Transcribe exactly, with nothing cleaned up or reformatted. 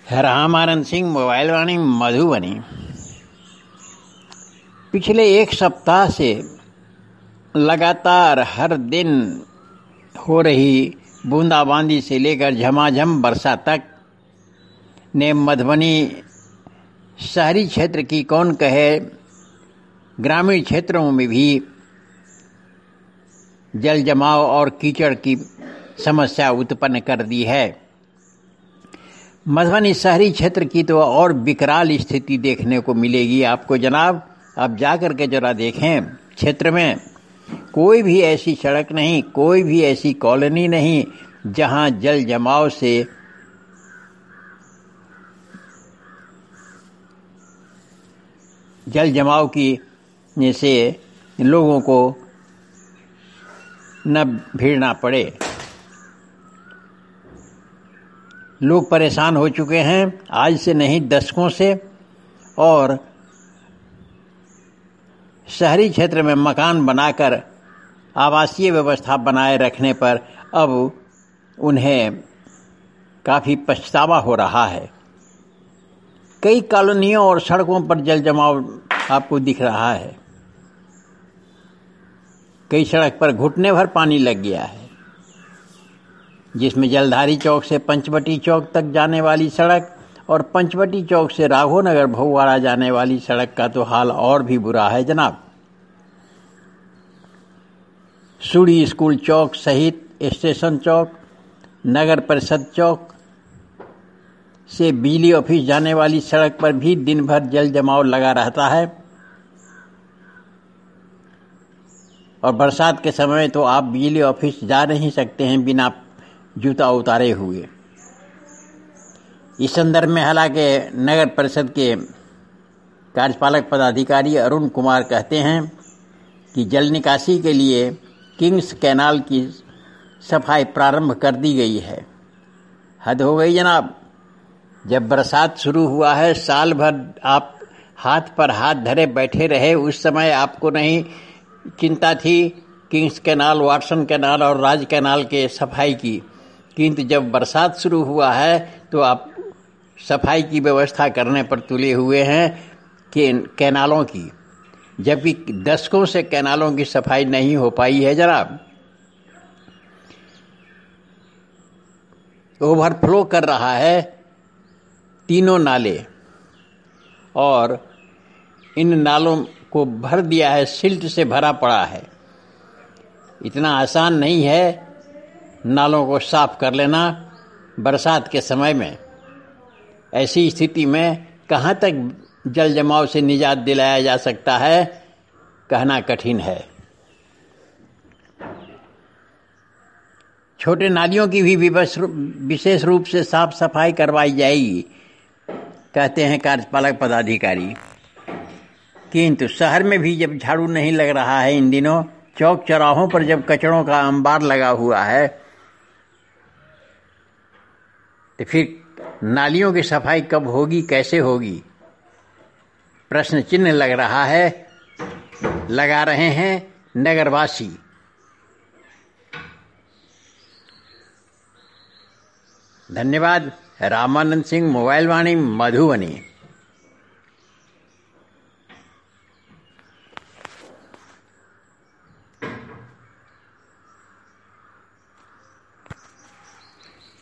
Ramanand Singh mobile Vani Madhubani. पिछले एक सप्ताह से लगातार हर दिन हो रही बूंदाबांदी से लेकर झमाझम वर्षा तक ने मधुबनी शहरी क्षेत्र की कौन कहे ग्रामीण क्षेत्रों में भी जल जमाव और कीचड़ की समस्या उत्पन्न कर दी है। मधुबनी शहरी क्षेत्र की तो और विकराल स्थिति देखने को मिलेगी आपको जनाब। आप जाकर के जरा देखें, क्षेत्र में कोई भी ऐसी सड़क नहीं, कोई भी ऐसी कॉलोनी नहीं जहां जल जमाव से जल जमाव की से लोगों को न भीड़ना पड़े। लोग परेशान हो चुके हैं आज से नहीं दशकों से, और शहरी क्षेत्र में मकान बनाकर आवासीय व्यवस्था बनाए रखने पर अब उन्हें काफ़ी पछतावा हो रहा है। कई कॉलोनियों और सड़कों पर जल जमाव आपको दिख रहा है। कई सड़क पर घुटने भर पानी लग गया है, जिसमें जलधारी चौक से पंचवटी चौक तक जाने वाली सड़क और पंचवटी चौक से राघोनगर भौवाड़ा जाने वाली सड़क का तो हाल और भी बुरा है जनाब। सूड़ी स्कूल चौक सहित स्टेशन चौक, नगर परिषद चौक से बिजली ऑफिस जाने वाली सड़क पर भी दिन भर जल जमाव लगा रहता है, और बरसात के समय तो आप बिजली ऑफिस जा नहीं सकते हैं बिना जूता उतारे हुए। इस संदर्भ में हालांकि नगर परिषद के कार्यपालक पदाधिकारी अरुण कुमार कहते हैं कि जल निकासी के लिए किंग्स कैनाल की सफाई प्रारंभ कर दी गई है। हद हो गई जनाब। जब बरसात शुरू हुआ है, साल भर आप हाथ पर हाथ धरे बैठे रहे, उस समय आपको नहीं चिंता थी किंग्स कैनाल, वाटसन कैनाल और राज कैनाल के सफाई की, किंतु जब बरसात शुरू हुआ है तो आप सफाई की व्यवस्था करने पर तुले हुए हैं कि कैनालों की, जबकि दशकों से कैनालों की सफाई नहीं हो पाई है जनाब। ओवरफ्लो कर रहा है तीनों नाले, और इन नालों को भर दिया है, सिल्ट से भरा पड़ा है। इतना आसान नहीं है नालों को साफ कर लेना बरसात के समय में। ऐसी स्थिति में कहाँ तक जल जमाव से निजात दिलाया जा सकता है, कहना कठिन है। छोटे नालियों की भी विशेष रूप से साफ सफाई करवाई जाएगी, कहते हैं कार्यपालक पदाधिकारी। किंतु शहर में भी जब झाड़ू नहीं लग रहा है इन दिनों, चौक चौराहों पर जब कचड़ों का अंबार लगा हुआ है, तो फिर नालियों की सफाई कब होगी, कैसे होगी, प्रश्न चिन्ह लग रहा है, लगा रहे हैं नगरवासी। धन्यवाद। रामानंद सिंह मोबाइल वाणी मधुबनी।